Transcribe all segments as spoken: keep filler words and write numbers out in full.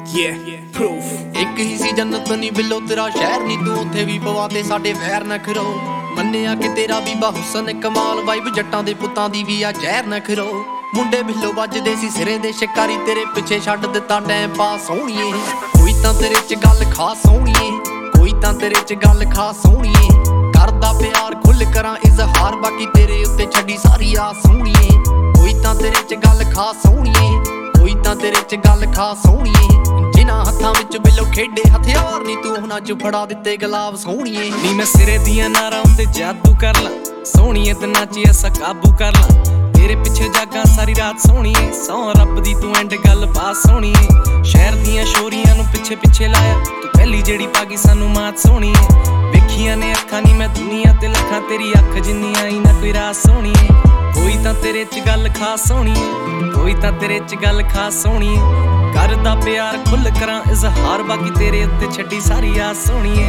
Yeah, proof ਇੱਕ ਹੀ ਸੀ ਜੰਨਤ ਨੀ ਬਿੱਲੋ ਤੇਰਾ ਸ਼ਹਿਰ ਨੀ ਤੂੰ ਉੱਥੇ ਵੀ ਪਵਾ ਦੇ ਸਾਡੇ ਵੈਰ ਨਾ ਖਰੋ ਮੰਨਿਆ ਕਿ ਤੇਰਾ ਬੀਬਾ ਹੁਸਨ ਕਮਾਲ ਵਾਈਬ ਜੱਟਾਂ ਦੇ ਪੁੱਤਾਂ ਦੀ ਵੀ ਆ ਜ਼ਹਿਰ ਨਾ ਖਰੋ ਮੁੰਡੇ ਬਿੱਲੋ ਵੱਜਦੇ ਸੀ ਸਿਰੇ ਦੇ ਸ਼ਿਕਾਰੀ ਤੇਰੇ ਪਿੱਛੇ ਛੱਡ ਦਿੱਤਾ ਟਾਈਮ ਪਾਸ ਸੋਹਣੀਏ ਕੋਈ ਤਾਂ ਤੇਰੇ ਚ ਗੱਲ ਖਾਸ ਸੋਹਣੀਏ ਕੋਈ ਤਾਂ ਤੇਰੇ ਚ ਗੱਲ ਖਾਸ ਸੋਹਣੀਏ ਕਰਦਾ ਪਿਆਰ ਖੁੱਲ ਕਰਾਂ ਇਜ਼ਹਾਰ ਬਾਕੀ ਤੇਰੇ ਉੱਤੇ ਛੱਡੀ ਸਾਰੀ ਆਸ ਸੋਹਣੀਏ ਕੋਈ ਤਾਂ ਤੇਰੇ ਚ ਗੱਲ ਖਾਸ ਸੋਹਣੀਏ ਕੋਈ ਤਾਂ ਤੇਰੇ ਚ ਗੱਲ ਖਾਸ ਸੋਹਣੀਏ ਜਿਨ੍ਹਾਂ ਹੱਥਾਂ ਵਿੱਚ ਬਿੱਲੋ ਖੇਡੇ ਹਥਿਆਰ ਨੀ ਤੂੰ ਉਹਨਾਂ ਚ ਫੜਾ ਦਿੱਤੇ ਗੁਲਾਬ ਸੋਹਣੀਏ ਨੀ ਮੈਂ ਸਿਰੇ ਦੀਆਂ ਨਾਰਾਂ ਉੱਤੇ ਜਾਦੂ ਕਰ ਲਾਂ ਸੋਹਣੀਏ ਤੇ ਨਾਚੀ ਐਸਾ ਕਾਬੂ ਕਰ ਲਾਂ ਤੇਰੇ ਪਿੱਛੇ ਜਾਗਾਂ ਸਾਰੀ ਰਾਤ ਸੋਹਣੀਏ ਸੌਂ ਰੱਬ ਦੀ ਤੂੰ ਐਂਡ ਗੱਲ ਬਾਤ ਸੋਹਣੀਏ ਸ਼ਹਿਰ ਦੀਆਂ ਸ਼ੋਰੀਆਂ ਨੂੰ ਪਿੱਛੇ ਪਿੱਛੇ ਲਾਇਆ ਤੂੰ ਪਹਿਲੀ ਜਿਹੜੀ ਪਾਗੀ ਸਾਨੂੰ ਮਾਤ ਸੋਹਣੀਏ ਵੇਖੀਆਂ ਨੇ ਅੱਖਾਂ ਨੀ ਮੈਂ ਦੁਨੀਆ ਤੇ ਲੱਖਾਂ ਤੇਰੀ ਅੱਖ ਜਿੰਨੀ ਆਈ ਨਾ ਕੋਈ ਰਾਤ ਸੋਹਣੀਏ ਕੋਈ ਤਾਂ ਤੇਰੇ ਚ ਗੱਲ ਖਾਸ ਸੋਹਣੀਏ ਕੋਈ ਤਾਂ ਤੇਰੇ ਚ ਗੱਲ ਖਾਸ ਸੋਹਣੀਏ ਕਰਦਾ ਪਿਆਰ ਖੁੱਲ ਕਰਾਂ ਇਜ਼ਹਾਰ ਬਾਕੀ ਤੇਰੇ ਉੱਤੇ ਛੱਡੀ ਸਾਰੀ ਆਸ ਸੋਹਣੀਏ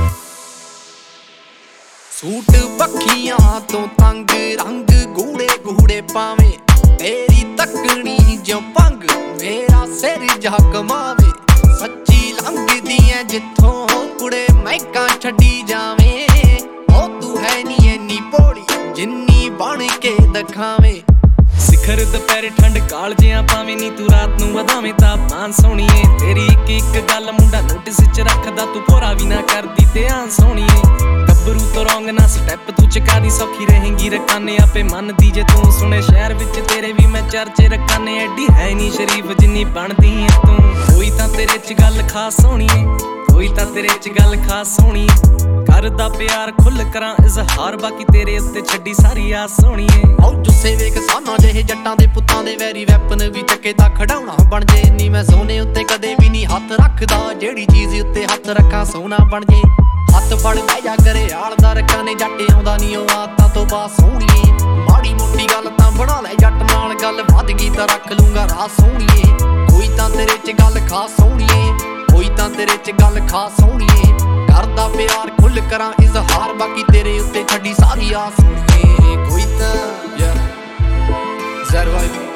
ਸੂਟ ਪੱਖੀਆਂ ਤੋਂ ਤੰਗ ਰੰਗ ਗੂੜੇ ਗੂੜੇ ਪਾਵੇਂ ਤੇਰੀ ਤੱਕਣੀ ਜਿਉ ਪੰਗ ਮੇਰਾ ਸਿਰ ਜਾ ਕਮਾਵੇ ਸੱਚੀ ਲੰਘਦੀ ਐ ਜਿੱਥੋਂ ਕੁੜੇ ਮੈਕਾਂ ਛੱਡੀ ਜਾਵੇਂ ਉਹ ਤੂੰ ਹੈ ਨੀ ਐਨੀ ਭੋਲੀ ਜਿੰਨੀ ਬਣ ਕੇ ਦਿਖਾਵੇਂ ਸਿਖਰ ਦੁਪਹਿਰੇ ਠੰਡ ਕਾਲਜਿਆਂ ਪਾਵੇਂ ਨੀ ਤੂੰ ਰਾਤ ਨੂੰ ਵਧਾਵੇਂ ਤਾਪਮਾਨ ਸੋਹਣੀਏ ਤੇਰੀ ਇੱਕ ਇੱਕ ਗੱਲ ਮੁੰਡਾ ਨੋਟਿਸ ਚ ਰੱਖਦਾ ਤੂੰ ਭੋਰਾ ਵੀ ਨਾ ਕਰਦੀ ਧਿਆਨ ਸੋਹਣੀਏ ਗੱਭਰੂ ਤੋਂ ਰੌਂਗ ਨਾ ਸਟੈਪ ਤੂੰ ਚਕਾ ਦੀ ਸੌਖੀ ਰਹੇਂਗੀ ਰਕਾਨੇ ਆਪੇ ਮੰਨਦੀ ਜੇ ਤੂੰ ਸੁਣੇ ਸ਼ਹਿਰ ਵਿੱਚ ਤੇਰੇ ਵੀ ਮੈਂ ਚਰਚੇ ਰਕਾਨੇ ਐਡੀ ਹੈ ਨੀ ਸ਼ਰੀਫ ਜਿੰਨੀ ਬਣਦੀ ਐ ਤੂੰ ਕੋਈ ਤਾਂ ਤੇਰੇ ਚ ਗੱਲ ਖਾਸ ਸੋਹਣੀਏ ਕੋਈ ਤਾਂ ਤੇਰੇ ਚ ਗੱਲ ਖਾਸ ਸੋਹਣੀਏ ਕਰਦਾ ਪਿਆਰ ਖੁੱਲ ਕਰਾਂ ਇਜ਼ਹਾਰ ਬਾਕੀ ਤੇਰੇ ਉੱਤੇ ਛੱਡੀ ਸਾਰੀ ਆਸ ਸੋਹਣੀਏ ਆਉ ਜੁੱਸੇ ਵੇਖ ਸਾਨਾ ਜਿਹੇ ਜੱਟਾਂ ਦੇ ਪੁੱਤਾਂ ਦੇ ਵੈਰੀ ਵੈਪਨ ਵੀ ਚੱਕੇ ਤਾਂ ਖੜਾਉਣਾ ਬਣ ਜੇ ਨੀ ਮੈਂ ਸੋਨੇ ਉੱਤੇ ਕਦੇ ਵੀ ਨਹੀਂ ਹੱਥ ਰੱਖਦਾ ਜਿਹੜੀ ਚੀਜ਼ ਉੱਤੇ ਹੱਥ ਰੱਖਾਂ ਸੋਨਾ ਬਣ ਜੇ ਹੱਥ ਫੜ ਬਹਿ ਜਾ ਕਰੇ ਆਲਦਾ ਰੱਖਾਂ ਨੇ ਜੱਟ ਆਉਂਦਾ ਨੀ ਉਹ ਆਤਾਂ ਤੋਂ ਬਾਅਦ ਸੋਹਣੀਏ ਮਾੜੀ ਮੋਟੀ ਗੱਲ ਤਾਂ ਬਣਾ ਲੈ ਜੱਟ ਨਾਲ ਗੱਲ ਵੱਧ ਗਈ ਤਾਂ ਰੱਖ ਲੂੰਗਾ ਰਾਹ ਸੋਹਣੀਏ ਕੋਈ ਤਾਂ ਤੇਰੇ ਚ ਗੱਲ ਖਾਸ ਸੋਹਣੀਏ ਕੋਈ ਤਾਂ ਤੇਰੇ ਚ ਗੱਲ ਖਾਸ ਸੋਹਣੀਏ ਕਰਦਾ ਪਿਆਰ ਖੁੱਲ ਕਰਾਂ ਇਜ਼ਹਾਰ ਬਾਕੀ ਤੇਰੇ ਉੱਤੇ ਛੱਡੀ ਸਾਰੀ ਆਸ ਸੋਹਣੀਏ ਕੋਈ ਤਾਂ ਯਾਰ ਜ਼ਰਵਾਈ